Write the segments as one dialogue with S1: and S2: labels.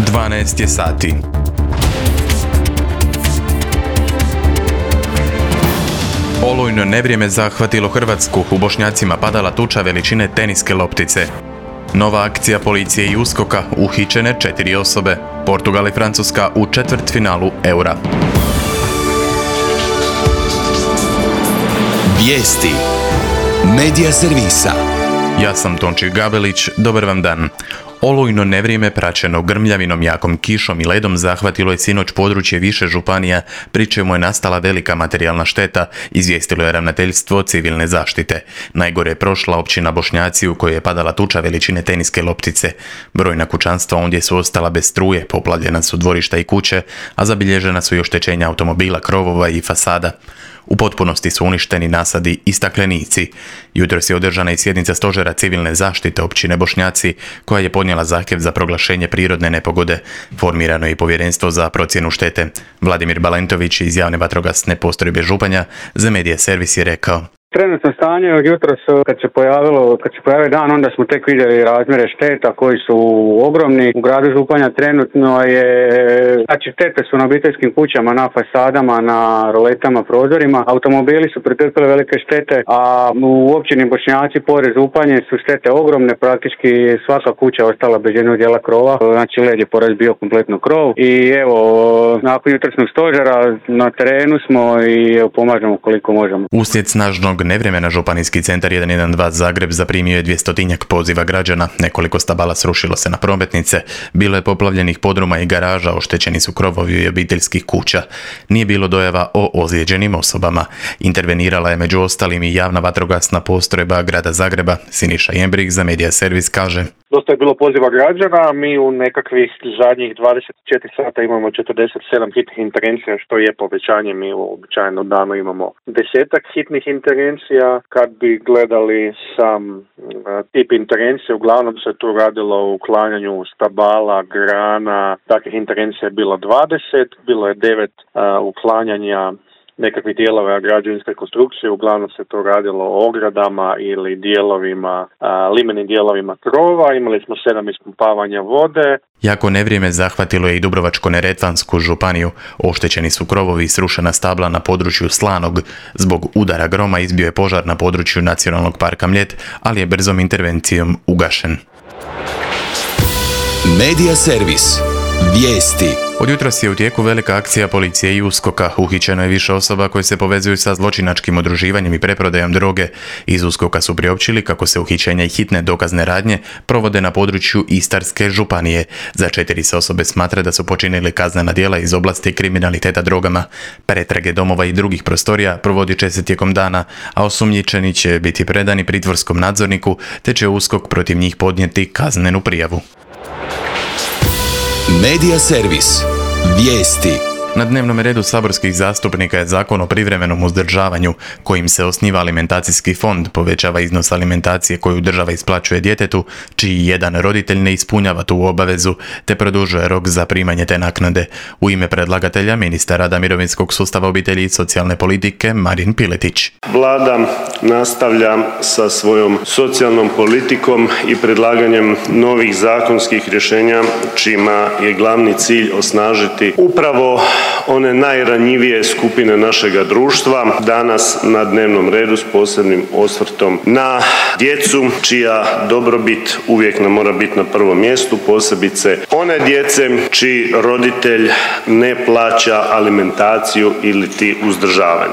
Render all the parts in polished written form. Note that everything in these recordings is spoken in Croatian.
S1: 12 je sati. Olujno nevrijeme zahvatilo Hrvatsku, u Bošnjacima padala tuča veličine teniske loptice. Nova akcija policije i USKOK-a, uhićene 4 osobe. Portugal i Francuska u četvrtfinalu Eura.
S2: Vijesti Medija servisa.
S1: Ja sam Tonči Gabelić, dobar vam dan. Olujno nevrijeme praćeno grmljavinom, jakom kišom i ledom zahvatilo je sinoć područje više županija, pri čemu je nastala velika materijalna šteta, izvijestilo je ravnateljstvo civilne zaštite. Najgore je prošla općina Bošnjaci u kojoj je padala tuča veličine teniske loptice. Brojna kućanstva ondje su ostala bez struje, poplavljena su dvorišta i kuće, a zabilježena su i oštećenja automobila, krovova i fasada. U potpunosti su uništeni nasadi i staklenici. Jutros je održana i sjednica stožera civilne zaštite općine Bošnjaci, koja je podnijela zahtjev za proglašenje prirodne nepogode. Formirano je i povjerenstvo za procjenu štete. Vladimir Balentović iz javne vatrogasne postrojbe Županja za Medija servis je rekao:
S3: Trenutno stanje od jutros kad se pojavio dan, onda smo tek vidjeli razmjere šteta koji su ogromni. U gradu Županja trenutno je, znači štete su na obiteljskim kućama, na fasadama, na roletama, prozorima. Automobili su pretrpili velike štete, a u općini Bošnjaci pored Županje su štete ogromne, praktički svaka kuća ostala bez jednog dijela krova. Znači led je porazbio kompletno krov i evo, nakon jutrošnjeg stožera na terenu smo i pomažemo koliko možemo.
S1: Uslijed snažnog nevremena Županijski centar 112 Zagreb zaprimio je 200-tinjak poziva građana, nekoliko stabala srušilo se na prometnice, bilo je poplavljenih podruma i garaža, oštećeni su krovovi i obiteljskih kuća. Nije bilo dojava o ozlijeđenim osobama. Intervenirala je među ostalim i javna vatrogasna postrojba grada Zagreba. Siniša Jembrih za Medija servis kaže:
S4: Dosta je bilo poziva građana, mi u nekakvih zadnjih 24 sata imamo 47 hitnih intervencija, što je povećanje. Mi u običajno danu imamo 10-ak hitnih intervencija. Kad bi gledali sam tip intervencije, uglavnom se tu radilo o uklanjanju stabala, grana. Takvih intervencija je bilo 20, bilo je 9 uklanjanja nekakvih dijelova građevinske konstrukcije, uglavnom se to radilo o ogradama ili dijelovima, limenim dijelovima krova. Imali smo 7 ispumpavanja vode.
S1: Jako nevrijeme zahvatilo je i Dubrovačko-neretvansku županiju. Oštećeni su krovovi i srušena stabla na području Slanog. Zbog udara groma izbio je požar na području Nacionalnog parka Mljet, ali je brzom intervencijom ugašen.
S2: Medija servis. Vijesti.
S1: Od jutros je u tijeku velika akcija policije i USKOK-a. Uhićeno je više osoba koje se povezuju sa zločinačkim udruživanjem i preprodajom droge. Iz USKOK-a su priopćili kako se uhićenja i hitne dokazne radnje provode na području Istarske županije. Za 4 se osobe smatra da su počinili kaznena djela iz oblasti kriminaliteta drogama. Pretrage domova i drugih prostorija provodit će se tijekom dana, a osumnjičeni će biti predani pritvorskom nadzorniku, te će USKOK protiv njih podnijeti kaznenu prijavu.
S2: Medija servis. Vijesti.
S1: Na dnevnom redu saborskih zastupnika je Zakon o privremenom uzdržavanju, kojim se osniva alimentacijski fond, povećava iznos alimentacije koju država isplaćuje djetetu, čiji jedan roditelj ne ispunjava tu obavezu, te produžuje rok za primanje te naknade. U ime predlagatelja ministar rada, mirovinskog sustava, obitelji i socijalne politike Marin Piletić.
S5: Vlada nastavlja sa svojom socijalnom politikom i predlaganjem novih zakonskih rješenja, čima je glavni cilj osnažiti upravo one najranjivije skupine našega društva. Danas na dnevnom redu s posebnim osvrtom na djecu, čija dobrobit uvijek nam mora biti na prvom mjestu, posebice one djece čiji roditelj ne plaća alimentaciju ili ti uzdržavanje.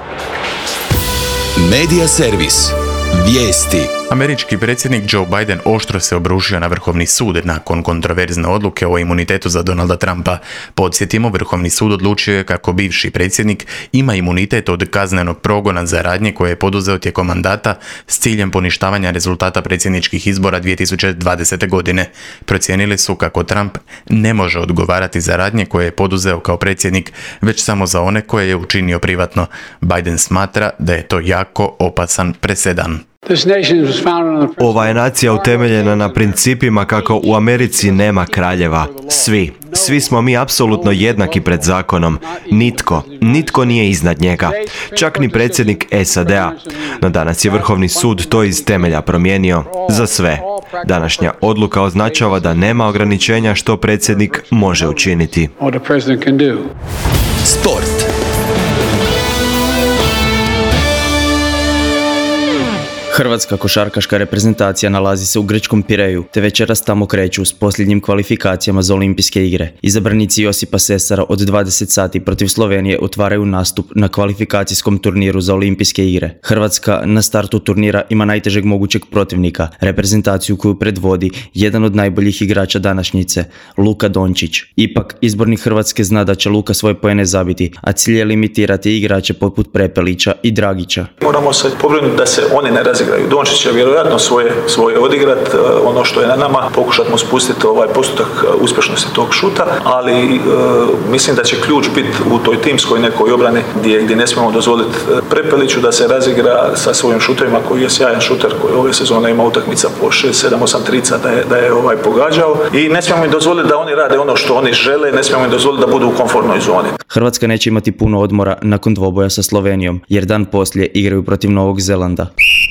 S2: Medija servis. Vijesti.
S1: Američki predsjednik Joe Biden oštro se obrušio na Vrhovni sud nakon kontroverzne odluke o imunitetu za Donalda Trumpa. Podsjetimo, Vrhovni sud odlučio je kako bivši predsjednik ima imunitet od kaznenog progona za radnje koje je poduzeo tijekom mandata s ciljem poništavanja rezultata predsjedničkih izbora 2020. godine. Procijenili su kako Trump ne može odgovarati za radnje koje je poduzeo kao predsjednik, već samo za one koje je učinio privatno. Biden smatra da je to jako opasan presedan.
S6: Ova je nacija utemeljena na principima kako u Americi nema kraljeva. Svi smo mi apsolutno jednaki pred zakonom. Nitko nije iznad njega. Čak ni predsjednik SAD-a. No danas je Vrhovni sud to iz temelja promijenio za sve. Današnja odluka označava da nema ograničenja što predsjednik može učiniti.
S2: Sport.
S7: Hrvatska košarkaška reprezentacija nalazi se u grčkom Pireju, te večeras tamo kreću s posljednjim kvalifikacijama za olimpijske igre. Izabranici Josipa Sesara od 20 sati protiv Slovenije otvaraju nastup na kvalifikacijskom turniru za olimpijske igre. Hrvatska na startu turnira ima najtežeg mogućeg protivnika, reprezentaciju koju predvodi jedan od najboljih igrača današnjice, Luka Dončić. Ipak, izbornik Hrvatske zna da će Luka svoje poene zabiti, a cilj je limitirati igrače poput Prepelića i Dragića.
S8: Moramo se pobrinuti da se oni ne razigraju. Dončić će vjerojatno svoje odigrat, ono što je na nama, pokušati mu spustiti ovaj postotak uspješnosti tog šuta, ali mislim da će ključ biti u toj timskoj nekoj obrani gdje ne smijemo dozvoliti Prepeliću da se razigra sa svojim šuterima, koji je sjajan šuter koji ove sezone ima utakmica po 6, 7, 8 trica da je pogađao, i ne smijemo im dozvoliti da oni rade ono što oni žele, ne smijemo im dozvoliti da budu u komfortnoj zoni.
S7: Hrvatska neće imati puno odmora nakon dvoboja sa Slovenijom, jer dan poslije igraju protiv Novog Zelanda.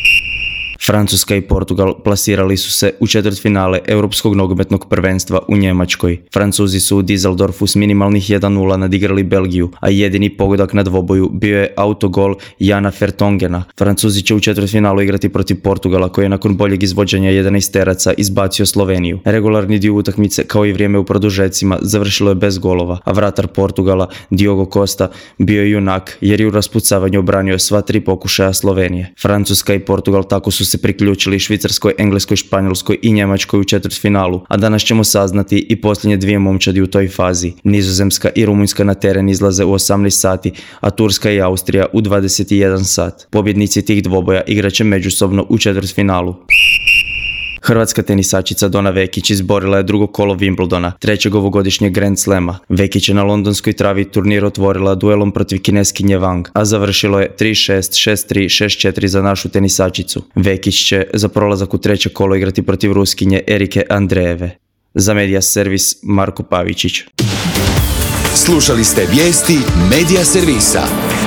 S7: Francuska i Portugal plasirali su se u četvrtfinale Europskog nogometnog prvenstva u Njemačkoj. Francuzi su u Düsseldorfu s minimalnih 1:0 nadigrali Belgiju, a jedini pogodak na dvoboju bio je autogol Jana Vertongena. Francuzi će u četvrtfinalu igrati protiv Portugala, koji je nakon boljeg izvođenja 11-teraca izbacio Sloveniju. Regularni dio utakmice, kao i vrijeme u produžecima, završilo je bez golova, a vratar Portugala, Diogo Costa, bio je junak jer je u raspucavanju obranio sva 3 pokušaja Slovenije. Francuska i Portugal tako su se priključili Švicarskoj, Engleskoj, Španjolskoj i Njemačkoj u četvrtfinalu, a danas ćemo saznati i posljednje 2 momčadi u toj fazi. Nizozemska i Rumunjska na teren izlaze u 18 sati, a Turska i Austrija u 21 sat. Pobjednici tih dvoboja igraće međusobno u četvrtfinalu. Hrvatska tenisačica Dona Vekić izborila je drugo kolo Wimbledona, 3. ovogodišnjeg Grand Slama. Vekić je na londonskoj travi turnir otvorila duelom protiv Kineskinje Wang, a završilo je 3-6, 6-3, 6-4 za našu tenisačicu. Vekić će za prolazak u 3. kolo igrati protiv Ruskinje Erike Andrejeve. Za Media Servis, Marko Pavičić.
S2: Slušali ste vijesti Media Servisa.